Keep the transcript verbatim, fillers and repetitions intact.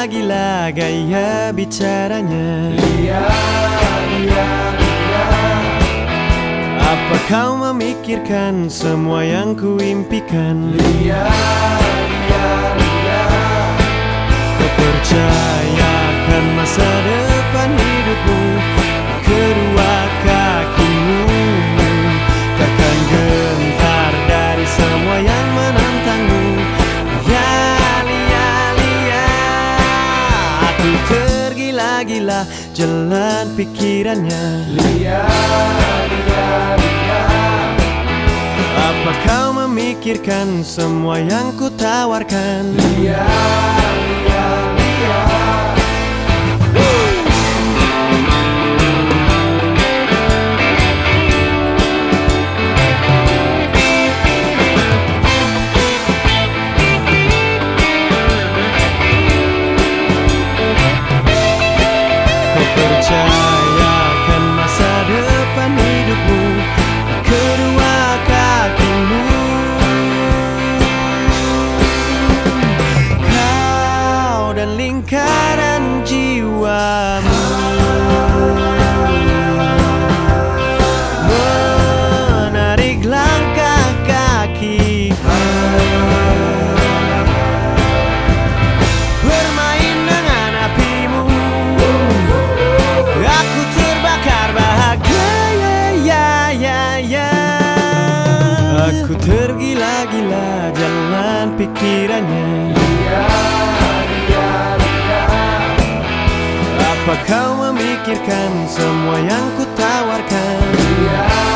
tergila-gila gaya bicaranya. Lia, Lia, Lia. Apa kau memikirkan semua yang kuimpikan? Lia, Lia, Lia. Kau percayakan masa depan hidupmu, kedua kakimu takkan gentar dari semua yang menantangmu. Ya, Lia, Lia. Aku tergila-gila jalan pikirannya. Lia, Lia, Lia. Apa kau memikirkan semua yang kutawarkan? Lia, Lia, Lia. Kau percayakan masa depan hidupmu, kedua kakimu. Kau dan lingkaran jiwamu menarik langkah kakiku, bermain dengan apimu. Aku terbakar bahagia, ya, ya, ya. Aku tergila-gila jalan pikirannya. Lia, Lia, Lia. Apa kau memikirkan semua yang kutawarkan? Lia,